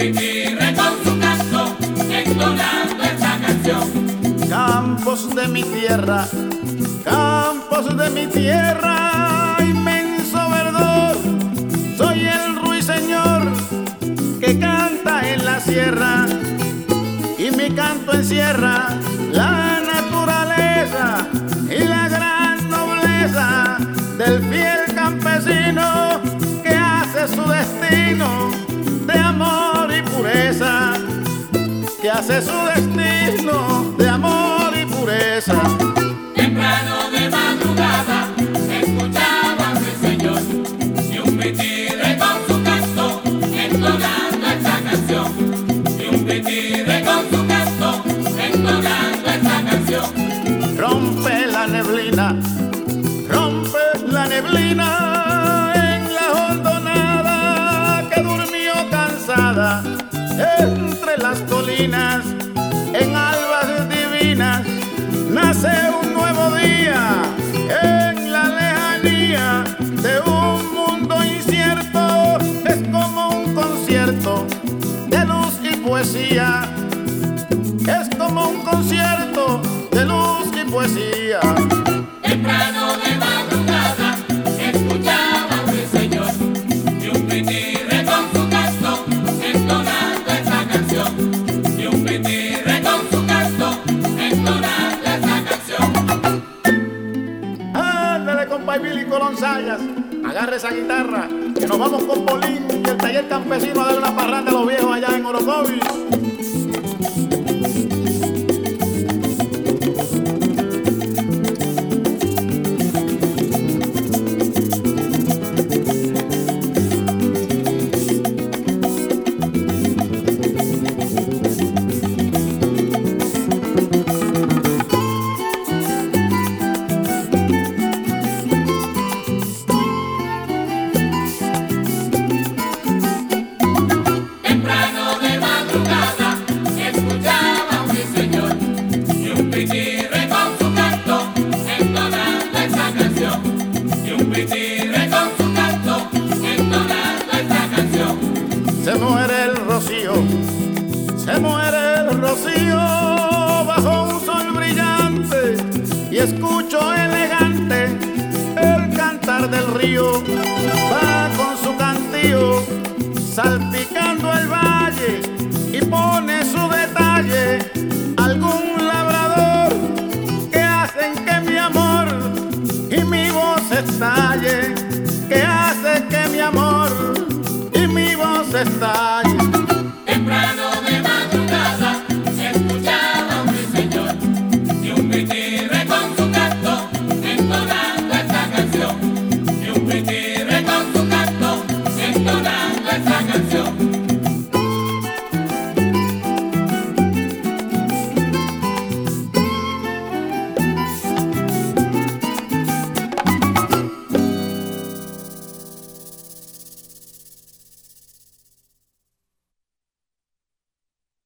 pitirre con su canto, entonando esta canción. Campos de mi tierra, inmenso verdor, soy el ruiseñor que canta en la sierra, y mi canto encierra la naturaleza y la gran nobleza del fiel campesino que hace su destino de amor y pureza, que hace su destino de amor y pureza. Temprano de madrugada escuchaba mi señor y un pitirre con su canto, entonando esta canción. Y un pitirre con su canto, entonando esta canción. Rompe la neblina en la hondonada que durmió cansada entre las colinas, en albas divinas nace un nuevo día en la lejanía de un mundo incierto. Es como un concierto de luz y poesía, es como un concierto de luz y poesía. Temprano de madrugada escuchaba mi señor y un pitirre con su canto, entonando esta canción. Y un pitirre con su canto, entonando esta canción. Ándale, compa Billy Colón Sayas, agarre esa guitarra que nos vamos con Polín y el taller campesino a dar una parranda a los viejos allá en Orocovis. Pitirre con su canto, entonando esta canción. Y un pitirre con su canto, entonando esta canción. Se muere el rocío bajo un sol brillante, y escucho elegante el cantar del río. Va con su cantillo salpicando el valle y pone su detalle algún labrador que hacen que mi amor y mi voz estalle, que hace que mi amor y mi voz estalle.